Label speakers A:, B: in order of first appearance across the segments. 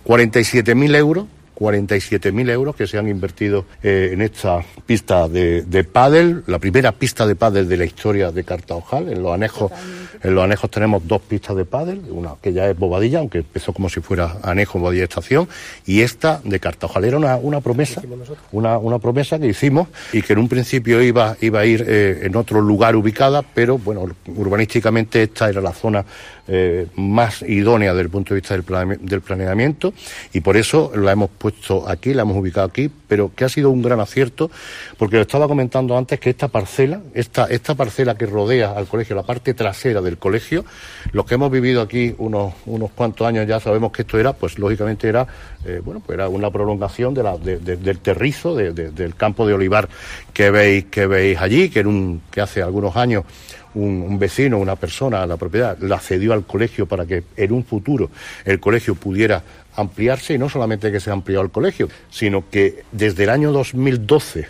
A: 47.000 euros. 47.000 euros que se han invertido en esta pista de pádel, la primera pista de pádel de la historia de Cartaojal. En los anejos tenemos 2 pistas de pádel, una que ya es Bobadilla, aunque empezó como si fuera anejo, Bobadilla estación, y esta de Cartaojal. Era una promesa, una promesa que hicimos y que en un principio iba a ir en otro lugar ubicada, pero bueno, urbanísticamente esta era la zona más idónea desde el punto de vista del planeamiento, y por eso la hemos puesto aquí, la hemos ubicado aquí, pero que ha sido un gran acierto, porque lo estaba comentando antes que esta parcela que rodea al colegio, la parte trasera del colegio, los que hemos vivido aquí unos cuantos años ya sabemos que esto era, pues lógicamente era, pues era una prolongación del terrizo, del campo de olivar que veis allí, que hace algunos años un vecino, una persona, la propiedad, la cedió al colegio para que en un futuro el colegio pudiera ampliarse, y no solamente que se ha ampliado el colegio, sino que desde el año 2012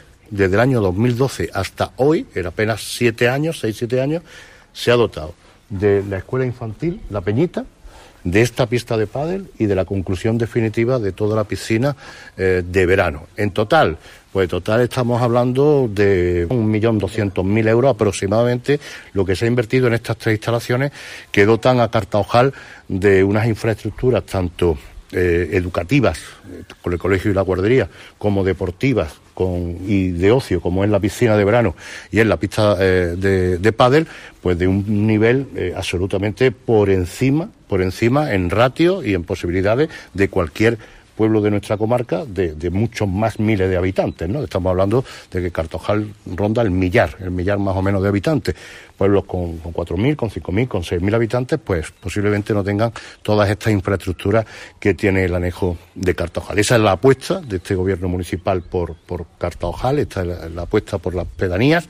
A: hasta hoy, en apenas 6-7 años, se ha dotado de la escuela infantil, La Peñita, de esta pista de pádel y de la conclusión definitiva de toda la piscina de verano. En total estamos hablando de 1.200.000 euros aproximadamente, lo que se ha invertido en estas 3 instalaciones que dotan a Cartaojal de unas infraestructuras tanto educativas, con el colegio y la guardería, como deportivas y de ocio, como es la piscina de verano y en la pista de pádel, pues de un nivel absolutamente por encima en ratio y en posibilidades de cualquier pueblo de nuestra comarca de muchos más miles de habitantes, ¿no? Estamos hablando de que Cartaojal ronda el millar más o menos de habitantes. Pueblos con 4.000, con 5.000, con 6.000 habitantes, pues posiblemente no tengan todas estas infraestructuras que tiene el anejo de Cartaojal. Esa es la apuesta de este gobierno municipal por Cartaojal, esta es la apuesta por las pedanías.